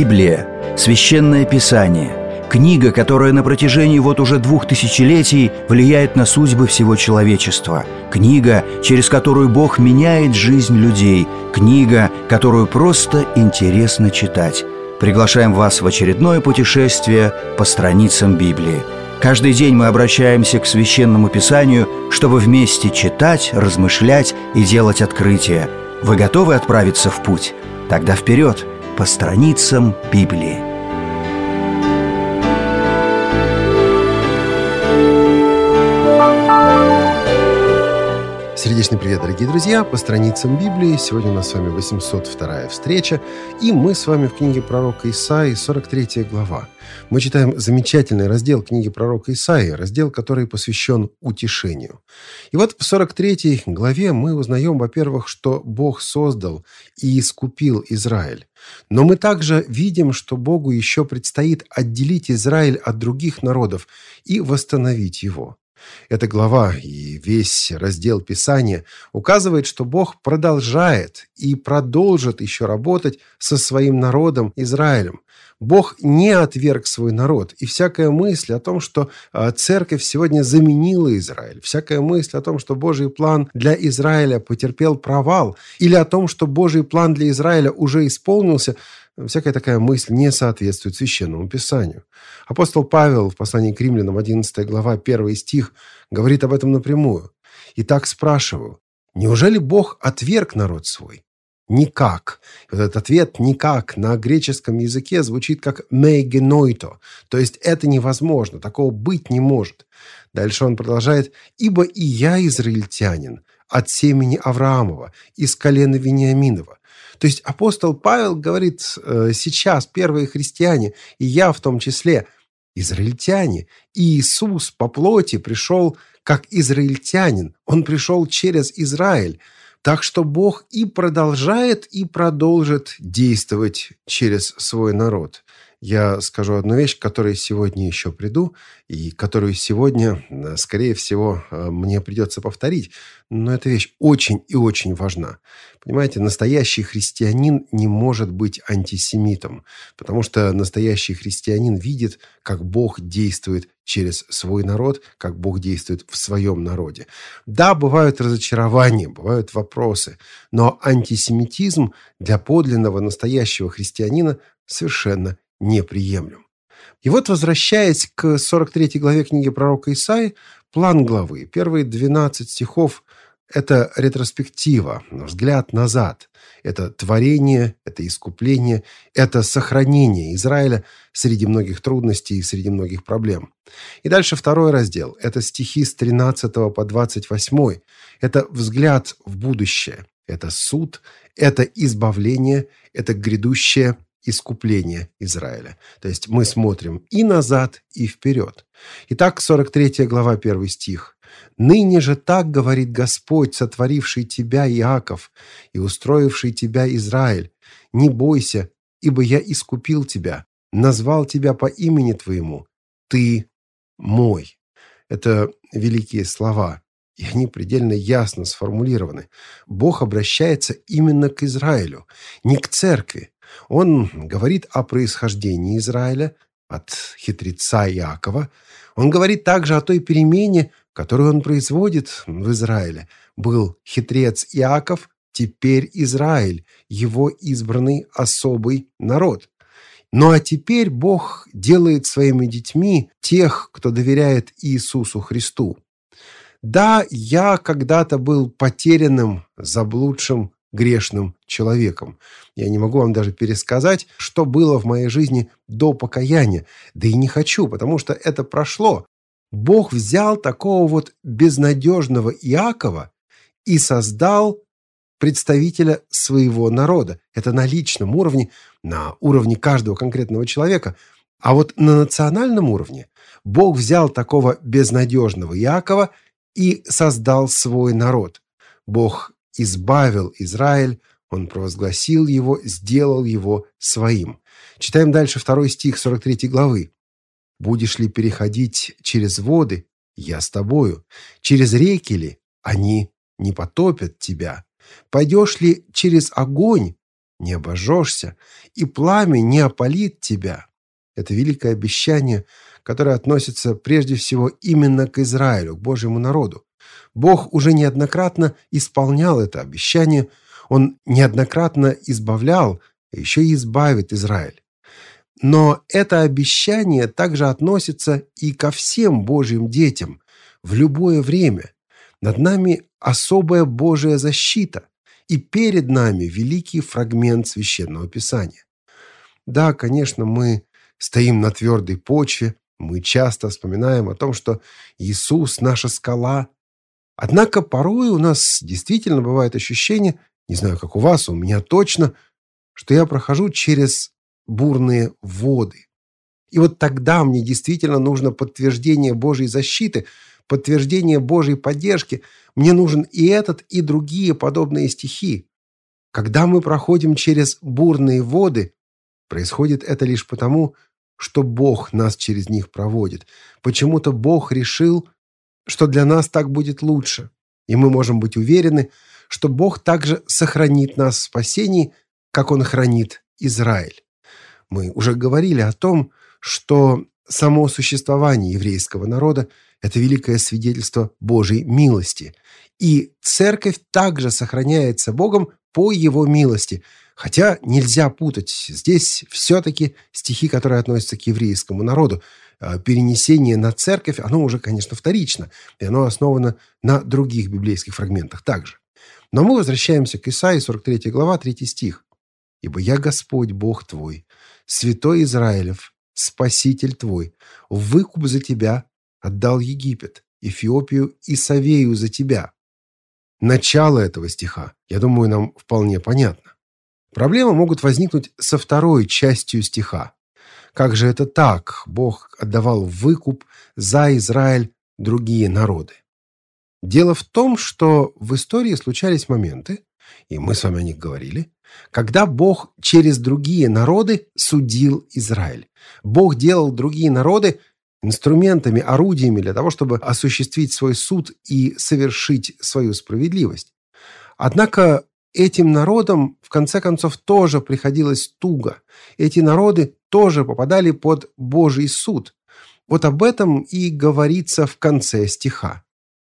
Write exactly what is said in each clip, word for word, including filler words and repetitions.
Библия – священное писание, книга, которая на протяжении вот уже двух тысячелетий влияет на судьбы всего человечества, книга, через которую Бог меняет жизнь людей, книга, которую просто интересно читать. Приглашаем вас в очередное путешествие по страницам Библии. Каждый день мы обращаемся к Священному Писанию, чтобы вместе читать, размышлять и делать открытия. Вы готовы отправиться в путь? Тогда вперед, по страницам Библии. Сердечный привет, дорогие друзья! По страницам Библии. Сегодня у нас с вами восемьсот вторая встреча, и мы с вами в книге пророка Исаии, сорок третья глава. Мы читаем замечательный раздел книги пророка Исаии, раздел, который посвящен утешению. И вот в сорок третьей главе мы узнаем, во-первых, что Бог создал и искупил Израиль. Но мы также видим, что Богу еще предстоит отделить Израиль от других народов и восстановить его. Эта глава и весь раздел Писания указывает, что Бог продолжает и продолжит еще работать со своим народом Израилем. Бог не отверг свой народ, и всякая мысль о том, что церковь сегодня заменила Израиль, всякая мысль о том, что Божий план для Израиля потерпел провал, или о том, что Божий план для Израиля уже исполнился, всякая такая мысль не соответствует Священному Писанию. Апостол Павел в послании к Римлянам, одиннадцатая глава, первый стих, говорит об этом напрямую. «Итак, спрашиваю, неужели Бог отверг народ свой? Никак». Вот этот ответ «никак» на греческом языке звучит как «меигеноито», то есть это невозможно, такого быть не может. Дальше он продолжает «ибо и я израильтянин, от семени Авраамова, из колена Вениаминова». То есть апостол Павел говорит сейчас, первые христиане, и я в том числе, израильтяне. И Иисус по плоти пришел как израильтянин. Он пришел через Израиль. Так что Бог и продолжает, и продолжит действовать через свой народ. Я скажу одну вещь, к которой сегодня еще приду, и которую сегодня, скорее всего, мне придется повторить. Но эта вещь очень и очень важна. Понимаете, настоящий христианин не может быть антисемитом, потому что настоящий христианин видит, как Бог действует через свой народ, как Бог действует в своем народе. Да, бывают разочарования, бывают вопросы, но антисемитизм для подлинного настоящего христианина совершенно неприемлем. И вот, возвращаясь к сорок третьей главе книги пророка Исаии, план главы, первые двенадцать стихов – это ретроспектива, взгляд назад. Это творение, это искупление, это сохранение Израиля среди многих трудностей и среди многих проблем. И дальше второй раздел – это стихи с тринадцатого по двадцать восьмой. Это взгляд в будущее, это суд, это избавление, это грядущее искупление Израиля. То есть мы смотрим и назад, и вперед. Итак, сорок третья глава, первый стих. «Ныне же так говорит Господь, сотворивший тебя, Иаков, и устроивший тебя, Израиль. Не бойся, ибо я искупил тебя, назвал тебя по имени твоему. Ты мой». Это великие слова, и они предельно ясно сформулированы. Бог обращается именно к Израилю, не к церкви. Он говорит о происхождении Израиля от хитреца Иакова. Он говорит также о той перемене, которую он производит в Израиле. Был хитрец Иаков, теперь Израиль, его избранный особый народ. Ну а теперь Бог делает своими детьми тех, кто доверяет Иисусу Христу. Да, я когда-то был потерянным, заблудшим, грешным человеком. Я не могу вам даже пересказать, что было в моей жизни до покаяния. Да и не хочу, потому что это прошло. Бог взял такого вот безнадежного Иакова и создал представителя своего народа. Это на личном уровне, на уровне каждого конкретного человека. А вот на национальном уровне Бог взял такого безнадежного Иакова и создал свой народ. Бог избавил Израиль, Он провозгласил его, сделал его своим. Читаем дальше второй стих сорок третьей главы. «Будешь ли переходить через воды? Я с тобою. Через реки ли? Они не потопят тебя. Пойдешь ли через огонь? не обожжешься, и пламя не опалит тебя. Это великое обещание, которое относится прежде всего именно к Израилю, к Божьему народу. Бог уже неоднократно исполнял это обещание, Он неоднократно избавлял, а еще и избавит Израиль. Но это обещание также относится и ко всем Божьим детям в любое время. Над нами особая Божья защита, и перед нами великий фрагмент Священного Писания. Да, конечно, мы стоим на твердой почве, мы часто вспоминаем о том, что Иисус – наша скала. Однако порой у нас действительно бывает ощущение, не знаю, как у вас, у меня точно, что я прохожу через бурные воды. И вот тогда мне действительно нужно подтверждение Божьей защиты, подтверждение Божьей поддержки. Мне нужен и этот, и другие подобные стихи. Когда мы проходим через бурные воды, происходит это лишь потому, что Бог нас через них проводит. Почему-то Бог решил, что для нас так будет лучше. И мы можем быть уверены, что Бог также сохранит нас в спасении, как Он хранит Израиль. Мы уже говорили о том, что само существование еврейского народа – это великое свидетельство Божьей милости. И церковь также сохраняется Богом по Его милости. Хотя нельзя путать. Здесь все-таки стихи, которые относятся к еврейскому народу. Перенесение на церковь, оно уже, конечно, вторично. И оно основано на других библейских фрагментах также. Но мы возвращаемся к Исаии, сорок третья глава, третий стих. «Ибо я Господь, Бог твой, святой Израилев, Спаситель твой, в выкуп за тебя отдал Египет, Эфиопию и Савею за тебя». Начало этого стиха, я думаю, нам вполне понятно. Проблемы могут возникнуть со второй частью стиха. Как же это так? Бог отдавал в выкуп за Израиль другие народы. Дело в том, что в истории случались моменты, и мы с вами о них говорили, когда Бог через другие народы судил Израиль. Бог делал другие народы инструментами, орудиями для того, чтобы осуществить свой суд и совершить свою справедливость. Однако этим народам, в конце концов, тоже приходилось туго. Эти народы тоже попадали под Божий суд. Вот об этом и говорится в конце стиха.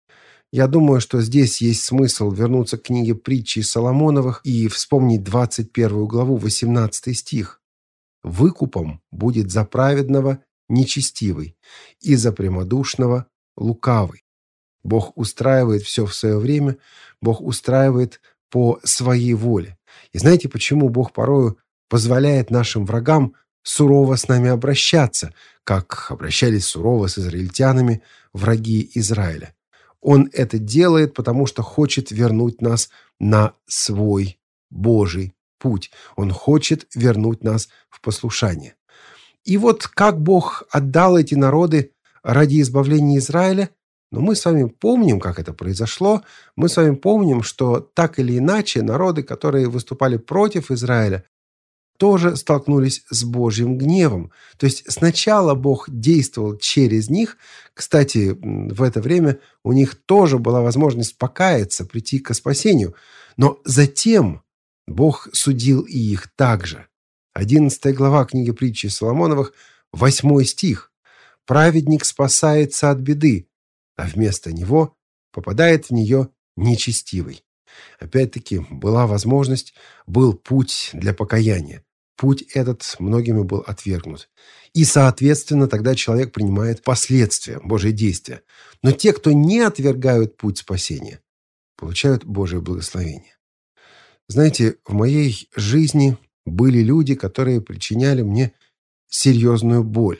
Я думаю, что здесь есть смысл вернуться к книге притчи Соломоновых и вспомнить двадцать первую главу, восемнадцатый стих. «Выкупом будет за праведного нечестивый и за прямодушного лукавый». Бог устраивает все в свое время, Бог устраивает по своей воле. И знаете, почему Бог порою позволяет нашим врагам сурово с нами обращаться, как обращались сурово с израильтянами враги Израиля? Он это делает, потому что хочет вернуть нас на свой Божий путь. Он хочет вернуть нас в послушание. И вот как Бог отдал эти народы ради избавления Израиля, но мы с вами помним, как это произошло. Мы с вами помним, что так или иначе народы, которые выступали против Израиля, тоже столкнулись с Божьим гневом. То есть сначала Бог действовал через них. Кстати, в это время у них тоже была возможность покаяться, прийти к спасению. Но затем Бог судил и их также. одиннадцатая глава книги притчи Соломоновых, восьмой стих. «Праведник спасается от беды, а вместо него попадает в нее нечестивый». Опять-таки, была возможность, был путь для покаяния. Путь этот многими был отвергнут. И, соответственно, тогда человек принимает последствия Божьего действия. Но те, кто не отвергают путь спасения, получают Божие благословение. Знаете, в моей жизни были люди, которые причиняли мне серьезную боль.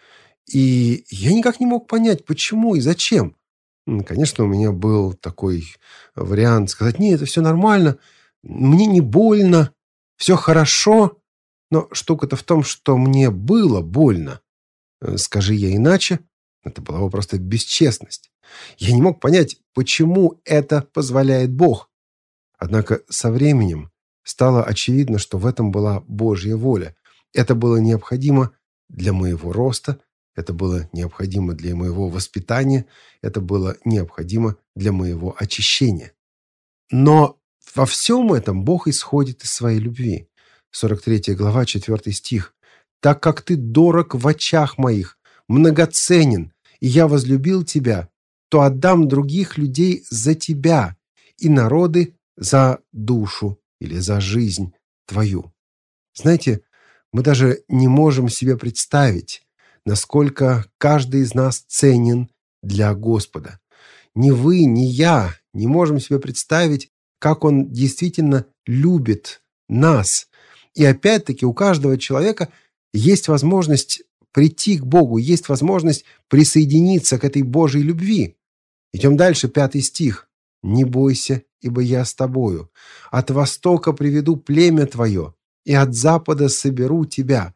И я никак не мог понять, почему и зачем. Конечно, у меня был такой вариант сказать: нет, это все нормально, мне не больно, все хорошо. Но штука-то в том, что мне было больно. Скажи я иначе, это была бы просто бесчестность. Я не мог понять, почему это позволяет Бог. Однако со временем стало очевидно, что в этом была Божья воля. Это было необходимо для моего роста, это было необходимо для моего воспитания, это было необходимо для моего очищения. Но во всем этом Бог исходит из своей любви. сорок третья глава, четвёртый стих. «Так как ты дорог в очах моих, многоценен, и я возлюбил тебя, то отдам других людей за тебя и народы за душу или за жизнь твою». Знаете, мы даже не можем себе представить, насколько каждый из нас ценен для Господа. Ни вы, ни я не можем себе представить, как Он действительно любит нас. И опять-таки у каждого человека есть возможность прийти к Богу, есть возможность присоединиться к этой Божьей любви. Идем дальше, пятый стих. «Не бойся, ибо я с тобою. От востока приведу племя твое, и от запада соберу тебя.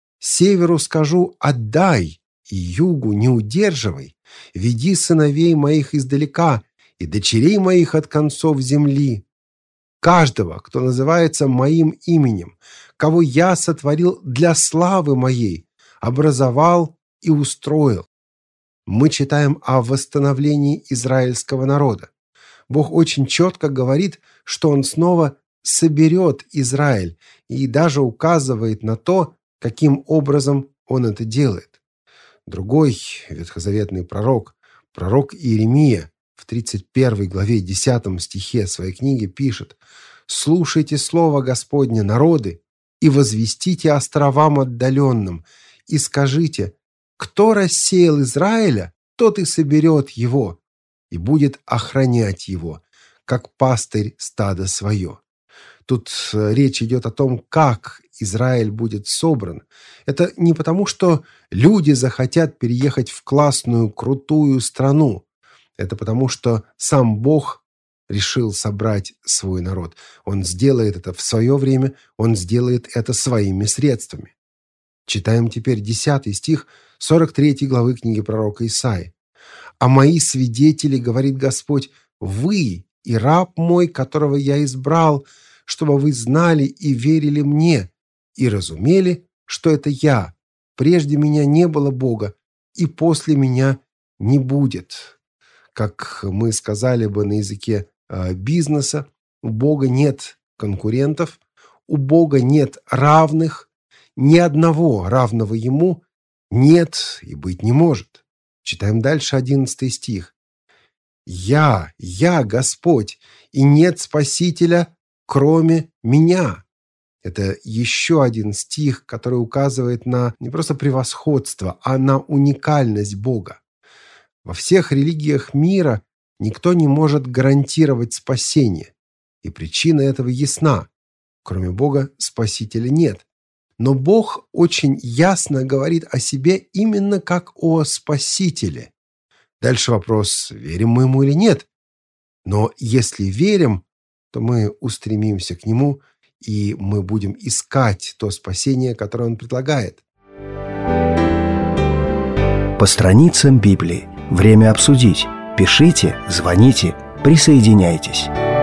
Северу скажу: отдай, и югу не удерживай. Веди сыновей моих издалека, и дочерей моих от концов земли. Каждого, кто называется моим именем, кого я сотворил для славы моей, образовал и устроил». Мы читаем о восстановлении израильского народа. Бог очень четко говорит, что Он снова соберет Израиль, и даже указывает на то, каким образом Он это делает. Другой ветхозаветный пророк, пророк Иеремия, в тридцать первой главе десятом стихе своей книги пишет: «Слушайте слово Господне, народы, и возвестите островам отдаленным, и скажите: кто рассеял Израиля, тот и соберет его, и будет охранять его, как пастырь стада свое». Тут речь идет о том, как Израиль будет собран. Это не потому, что люди захотят переехать в классную, крутую страну. Это потому, что сам Бог решил собрать свой народ. Он сделает это в свое время, Он сделает это своими средствами. Читаем теперь десятый стих сорок третьей главы книги пророка Исаии. «А мои свидетели, говорит Господь, вы и раб мой, которого я избрал, чтобы вы знали и верили мне, и разумели, что это я. Прежде меня не было Бога, и после меня не будет». Как мы сказали бы на языке э, бизнеса, у Бога нет конкурентов, у Бога нет равных, ни одного равного Ему нет и быть не может. Читаем дальше одиннадцатый стих. «Я, я Господь, и нет Спасителя, кроме меня». Это еще один стих, который указывает на не просто превосходство, а на уникальность Бога. Во всех религиях мира никто не может гарантировать спасение. И причина этого ясна. Кроме Бога Спасителя нет. Но Бог очень ясно говорит о себе именно как о Спасителе. Дальше вопрос, верим мы Ему или нет. Но если верим, то мы устремимся к Нему, и мы будем искать то спасение, которое Он предлагает. По страницам Библии. Время обсудить. Пишите, звоните, присоединяйтесь.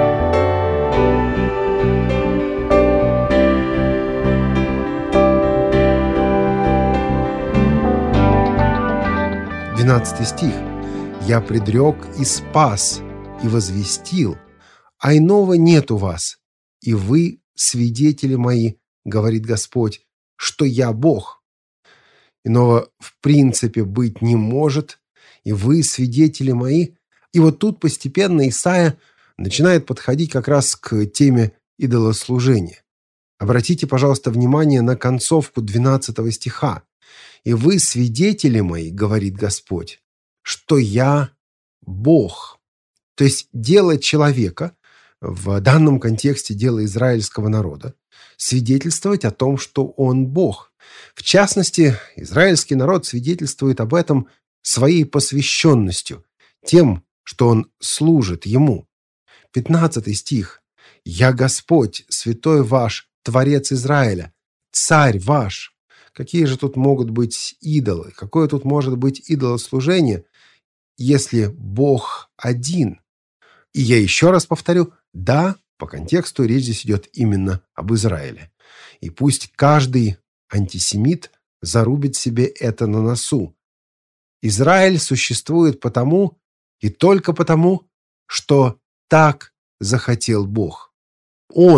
двенадцатый стих. «Я предрек и спас, и возвестил, а иного нет у вас, и вы свидетели мои, говорит Господь, что я Бог». Иного в принципе быть не может, и вы свидетели мои. И вот тут постепенно Исайя начинает подходить как раз к теме идолослужения. Обратите, пожалуйста, внимание на концовку двенадцатого стиха. «И вы свидетели мои, говорит Господь, что я Бог». То есть дело человека, в данном контексте дело израильского народа, свидетельствовать о том, что он Бог. В частности, израильский народ свидетельствует об этом своей посвященностью, тем, что он служит Ему. пятнадцатый стих. «Я Господь, святой ваш, Творец Израиля, Царь ваш». Какие же тут могут быть идолы? Какое тут может быть идолослужение, если Бог один? И я еще раз повторю, да, по контексту речь здесь идет именно об Израиле. И пусть каждый антисемит зарубит себе это на носу. Израиль существует потому и только потому, что так захотел Бог. Он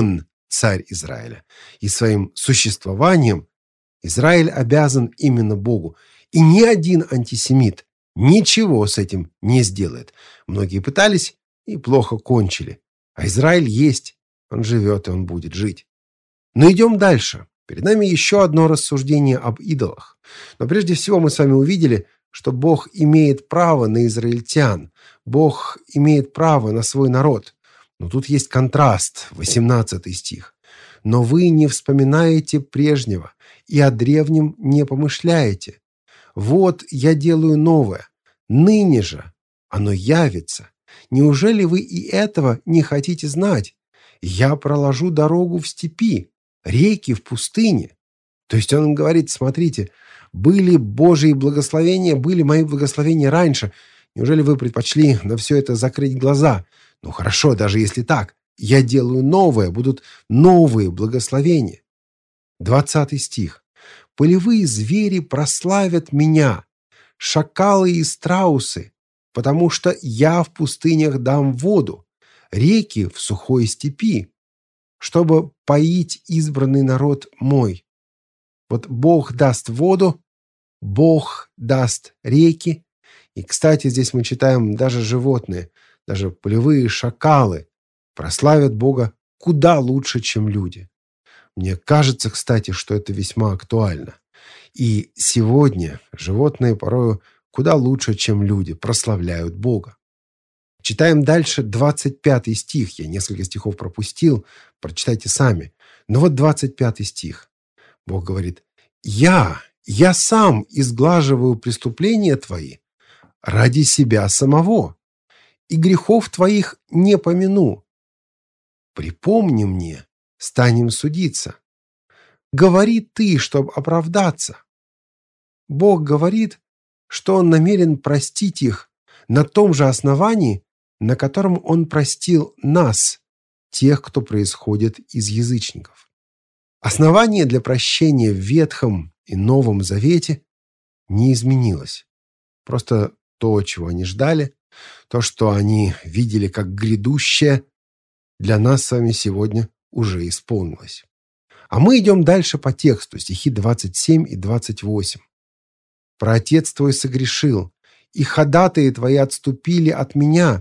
царь Израиля. И своим существованием Израиль обязан именно Богу. И ни один антисемит ничего с этим не сделает. Многие пытались и плохо кончили. А Израиль есть, он живет и он будет жить. Но идем дальше. Перед нами еще одно рассуждение об идолах. Но прежде всего мы с вами увидели, что Бог имеет право на израильтян. Бог имеет право на свой народ. Но тут есть контраст, восемнадцатый стих. «Но вы не вспоминаете прежнего, и о древнем не помышляете. Вот я делаю новое, ныне же оно явится. Неужели вы и этого не хотите знать? Я проложу дорогу в степи, реки в пустыне». То есть он говорит: смотрите, были Божьи благословения, были мои благословения раньше. Неужели вы предпочли на все это закрыть глаза? Ну хорошо, даже если так. Я делаю новое, будут новые благословения. Двадцатый стих. «Полевые звери прославят меня, шакалы и страусы, потому что я в пустынях дам воду, реки в сухой степи, чтобы поить избранный народ мой». Вот Бог даст воду, Бог даст реки. И, кстати, здесь мы читаем, даже животные, даже полевые шакалы прославят Бога куда лучше, чем люди. Мне кажется, кстати, что это весьма актуально. И сегодня животные порою куда лучше, чем люди, прославляют Бога. Читаем дальше двадцать пятый стих. Я несколько стихов пропустил, прочитайте сами. Но вот двадцать пятый стих. Бог говорит: «Я, я сам изглаживаю преступления твои ради себя самого, и грехов твоих не помяну. Припомни мне, станем судиться. Говори ты, чтобы оправдаться». Бог говорит, что Он намерен простить их на том же основании, на котором Он простил нас, тех, кто происходит из язычников. Основание для прощения в Ветхом и Новом Завете не изменилось. Просто то, чего они ждали, то, что они видели как грядущее, для нас с вами сегодня уже исполнилось. А мы идем дальше по тексту, стихи двадцать семь и двадцать восемь. «Праотец твой согрешил, и ходатаи твои отступили от меня.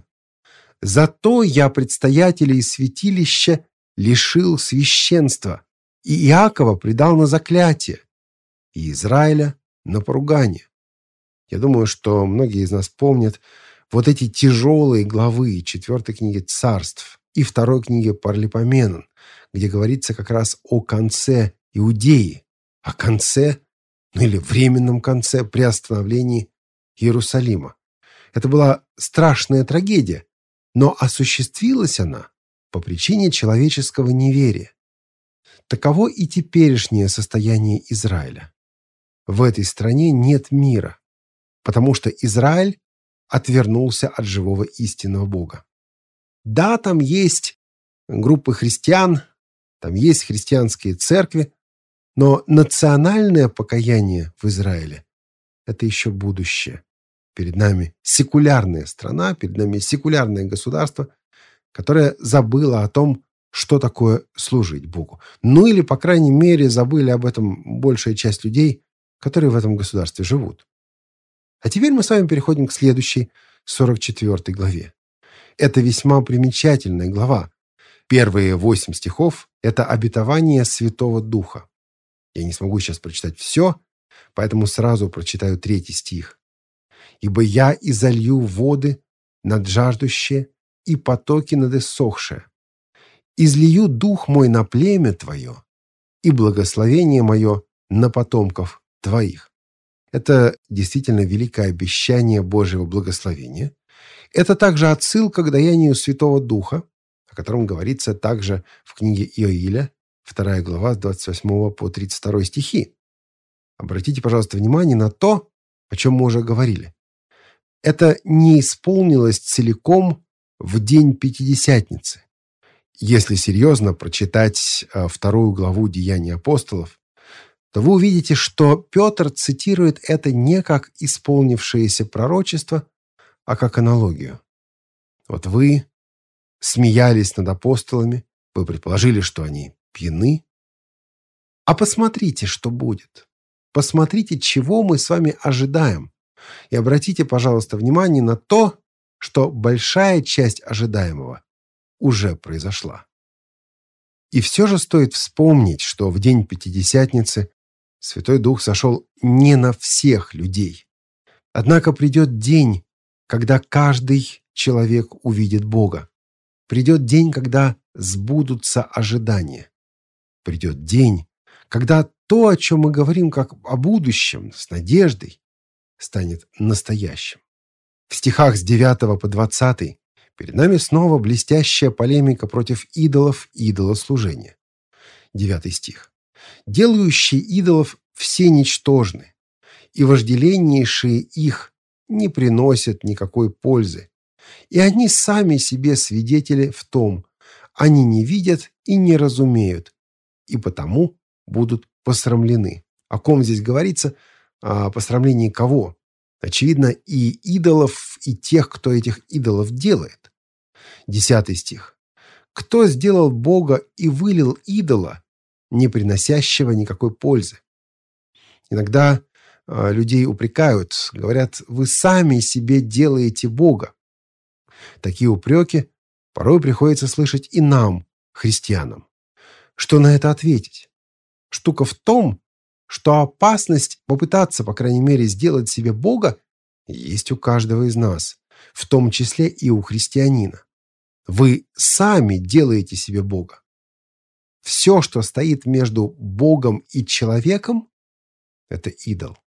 Зато я предстоятелей святилища лишил священства, и Иакова предал на заклятие, и Израиля на поругание». Я думаю, что многие из нас помнят вот эти тяжелые главы четвертой книги Царств и второй книги Парлипоменон, где говорится как раз о конце Иудеи, о конце, ну или временном конце, приостановлении Иерусалима. Это была страшная трагедия, но осуществилась она по причине человеческого неверия. Таково и теперешнее состояние Израиля. В этой стране нет мира, потому что Израиль отвернулся от живого истинного Бога. Да, там есть группы христиан, там есть христианские церкви, но национальное покаяние в Израиле – это еще будущее. Перед нами секулярная страна, перед нами секулярное государство, которое забыло о том, что такое служить Богу. Ну или, по крайней мере, забыли об этом большая часть людей, которые в этом государстве живут. А теперь мы с вами переходим к следующей, сорок четвёртой главе. Это весьма примечательная глава. Первые восемь стихов – это обетование Святого Духа. Я не смогу сейчас прочитать все, поэтому сразу прочитаю третий стих. «Ибо я изолью воды над жаждущее и потоки над иссохшее. Излию дух мой на племя твое и благословение мое на потомков твоих». Это действительно великое обещание Божьего благословения. Это также отсылка к даянию Святого Духа, о котором говорится также в книге Иоиля, вторая глава, с двадцать восьмого по тридцать второй стихи. Обратите, пожалуйста, внимание на то, о чем мы уже говорили. Это не исполнилось целиком в день Пятидесятницы. Если серьезно прочитать вторую главу Деяний апостолов, то вы увидите, что Петр цитирует это не как исполнившееся пророчество, а как аналогию. Вот вы смеялись над апостолами, вы предположили, что они пьяны. А посмотрите, что будет. Посмотрите, чего мы с вами ожидаем. И обратите, пожалуйста, внимание на то, что большая часть ожидаемого уже произошла. И все же стоит вспомнить, что в день Пятидесятницы Святой Дух сошел не на всех людей. Однако придет день, когда каждый человек увидит Бога. Придет день, когда сбудутся ожидания. Придет день, когда то, о чем мы говорим как о будущем, с надеждой, станет настоящим. В стихах с девятого по двадцатый перед нами снова блестящая полемика против идолов и идолослужения. Девятый стих. «Делающие идолов все ничтожны, и вожделеннейшие их не приносят никакой пользы. И они сами себе свидетели в том, они не видят и не разумеют, и потому будут посрамлены». О ком здесь говорится? О посрамлении кого? Очевидно, и идолов, и тех, кто этих идолов делает. Десятый стих. «Кто сделал Бога и вылил идола, не приносящего никакой пользы?» Иногда э, людей упрекают, говорят, вы сами себе делаете Бога. Такие упреки порой приходится слышать и нам, христианам. Что на это ответить? Штука в том, что опасность попытаться, по крайней мере, сделать себе Бога есть у каждого из нас, в том числе и у христианина. Вы сами делаете себе Бога. Все, что стоит между Богом и человеком, это идол.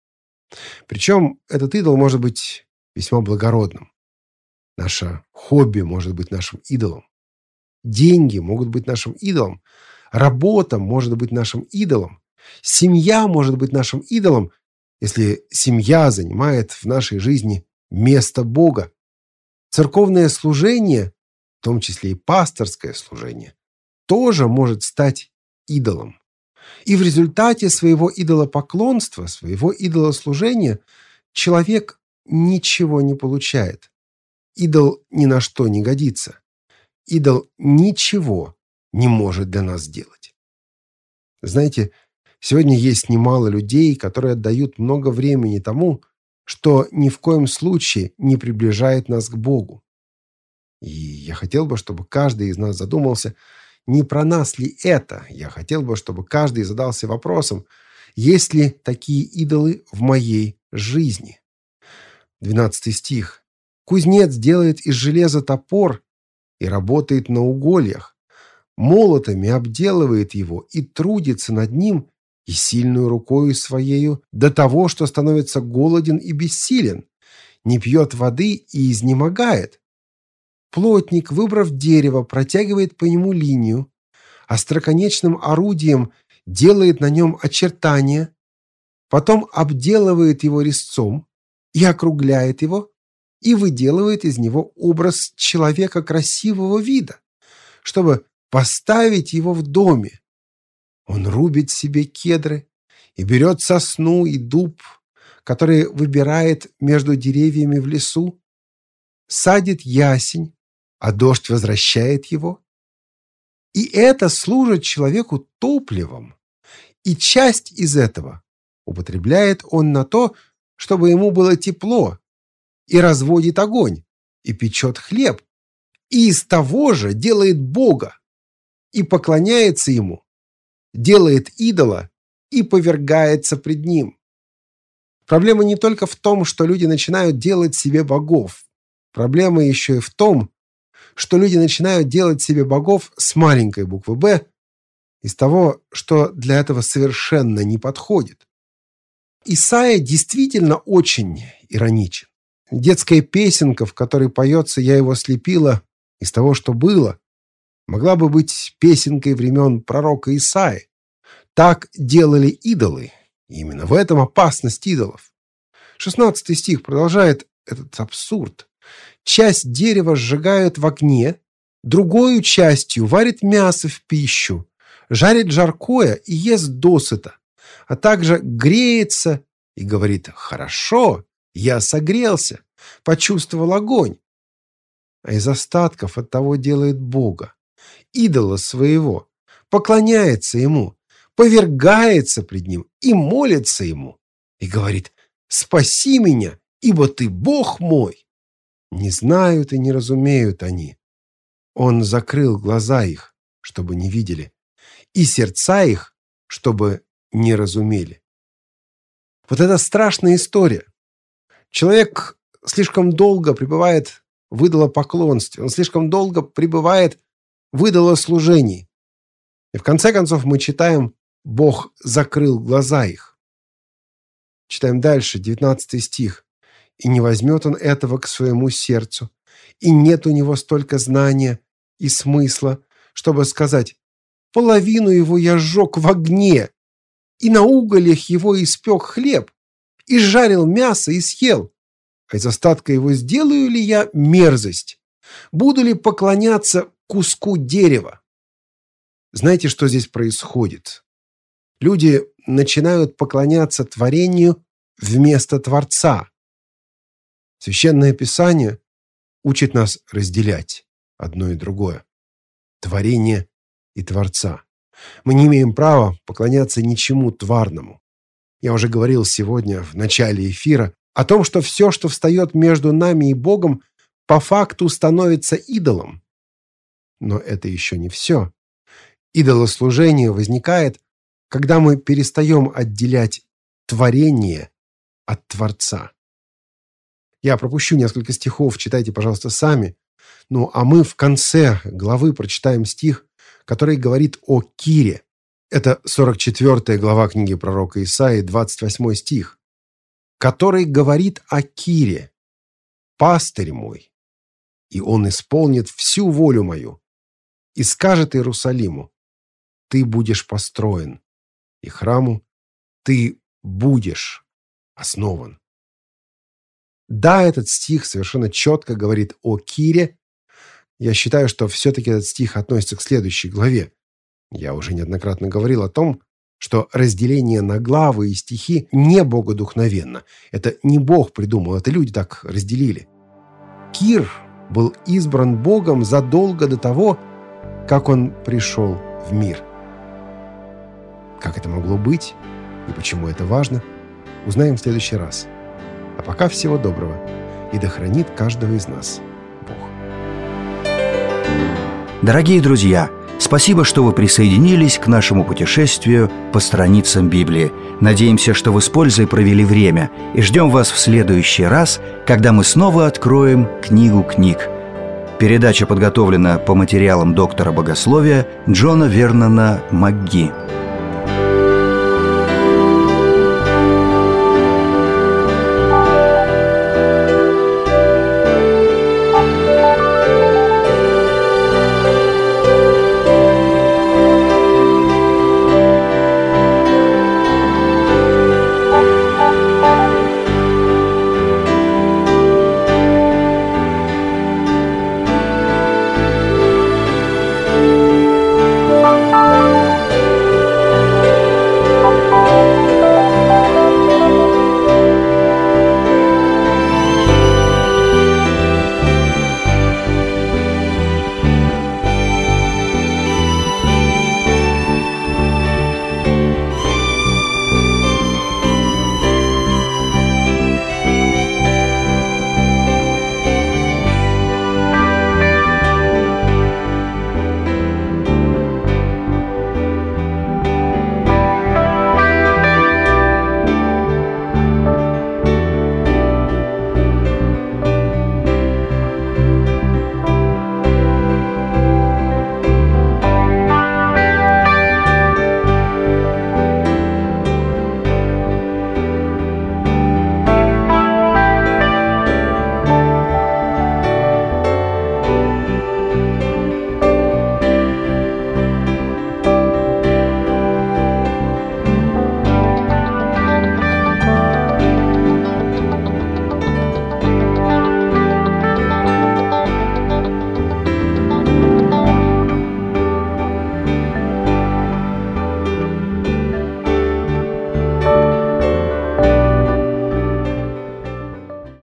Причем этот идол может быть весьма благородным. Наше хобби может быть нашим идолом. Деньги могут быть нашим идолом. Работа может быть нашим идолом. Семья может быть нашим идолом, если семья занимает в нашей жизни место Бога. Церковное служение, в том числе и пасторское служение, тоже может стать идолом. И в результате своего идолопоклонства, своего идолослужения человек ничего не получает. Идол ни на что не годится. Идол ничего не может для нас сделать. Знаете, сегодня есть немало людей, которые отдают много времени тому, что ни в коем случае не приближает нас к Богу. И я хотел бы, чтобы каждый из нас задумался, не про нас ли это. Я хотел бы, чтобы каждый задался вопросом, есть ли такие идолы в моей жизни. Двенадцатый стих. «Кузнец делает из железа топор и работает на угольях, молотами обделывает его и трудится над ним, и сильную рукою своею до того, что становится голоден и бессилен, не пьет воды и изнемогает. Плотник, выбрав дерево, протягивает по нему линию, остроконечным орудием делает на нем очертания, потом обделывает его резцом и округляет его, и выделывает из него образ человека красивого вида, чтобы поставить его в доме. Он рубит себе кедры и берет сосну и дуб, которые выбирает между деревьями в лесу, садит ясень, а дождь возвращает его. И это служит человеку топливом, и часть из этого употребляет он на то, чтобы ему было тепло, и разводит огонь, и печет хлеб, и из того же делает Бога, и поклоняется ему, делает идола и повергается пред ним. Проблема не только в том, что люди начинают делать себе богов. Проблема еще и в том, что люди начинают делать себе богов с маленькой буквы «Б», из того, что для этого совершенно не подходит. Исайя действительно очень ироничен. Детская песенка, в которой поется «Я его слепила из того, что было», могла бы быть песенкой времен пророка Исаии. Так делали идолы. И именно в этом опасность идолов. шестнадцатый стих продолжает этот абсурд. Часть дерева сжигают в огне, другою частью варит мясо в пищу, жарит жаркое и ест досыта, а также греется и говорит: «Хорошо, я согрелся, почувствовал огонь». А из остатков от того делает Бога, идола своего, поклоняется Ему, повергается пред Ним и молится Ему, и говорит: «Спаси меня, ибо Ты Бог мой». Не знают и не разумеют они. Он закрыл глаза их, чтобы не видели, и сердца их, чтобы не разумели. Вот это страшная история. Человек слишком долго пребывает в идолопоклонстве, он слишком долго пребывает в идолослужении. И в конце концов мы читаем: Бог закрыл глаза их. Читаем дальше, девятнадцатый стих. «И не возьмет он этого к своему сердцу, и нет у него столько знания и смысла, чтобы сказать: половину его я сжег в огне, и на угольях его испек хлеб, и жарил мясо и съел. А из остатка его сделаю ли я мерзость? Буду ли поклоняться куску дерева?» Знаете, что здесь происходит? Люди начинают поклоняться творению вместо Творца. Священное Писание учит нас разделять одно и другое. Творение и Творца. Мы не имеем права поклоняться ничему тварному. Я уже говорил сегодня в начале эфира о том, что все, что встает между нами и Богом, по факту становится идолом. Но это еще не все. Идолослужение возникает, когда мы перестаем отделять творение от Творца. Я пропущу несколько стихов, читайте, пожалуйста, сами. Ну, а мы в конце главы прочитаем стих, который говорит о Кире. Это сорок четвёртая глава книги пророка Исаии, двадцать восьмой стих, который говорит о Кире: «Пастырь мой, и он исполнит всю волю мою, и скажет Иерусалиму: ты будешь построен, и храму ты будешь основан». Да, этот стих совершенно четко говорит о Кире. Я считаю, что все-таки этот стих относится к следующей главе. Я уже неоднократно говорил о том, что разделение на главы и стихи не богодухновенно. Это не Бог придумал, это люди так разделили. Кир был избран Богом задолго до того, как он пришел в мир. Как это могло быть и почему это важно, узнаем в следующий раз. А пока всего доброго, и да хранит каждого из нас Бог. Дорогие друзья, спасибо, что вы присоединились к нашему путешествию по страницам Библии. Надеемся, что вы с пользой провели время, и ждем вас в следующий раз, когда мы снова откроем книгу книг. Передача подготовлена по материалам доктора богословия Джона Вернона МакГи.